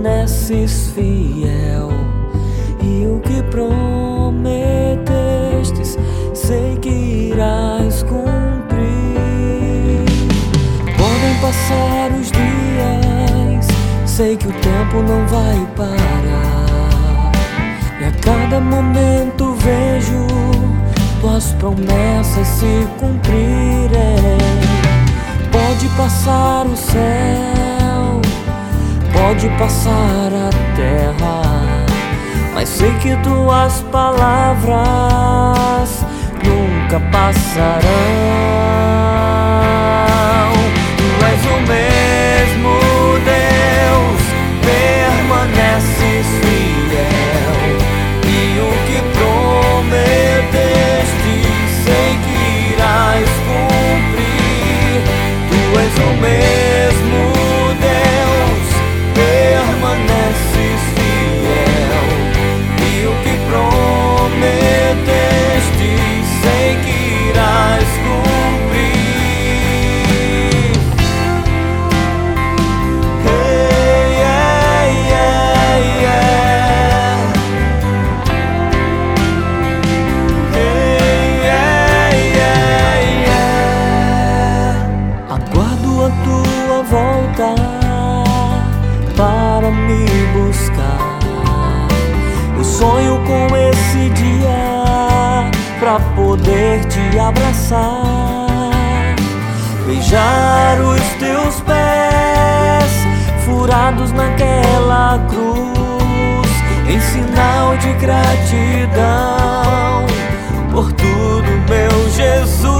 permaneces fiel, e o que prometestes sei que irás cumprir. Podem passar os dias, sei que o tempo não vai parar, e a cada momento vejo tuas promessas se cumprirem. Pode passar o céu, pode passar a terra, mas sei que tuas palavras nunca passarão. Tu és o mesmo Deus, permaneces fiel, e o que prometeste sei que irás cumprir. Tu és o mesmo Deus, permaneces fiel, e o que prometeste sei que irás cumprir. Hey, yeah, yeah, yeah. Hey, yeah, yeah, yeah. Aguardo a tua volta para me buscar. Eu sonho com esse dia pra poder te abraçar, beijar os teus pés furados naquela cruz, em sinal de gratidão por tudo, meu Jesus.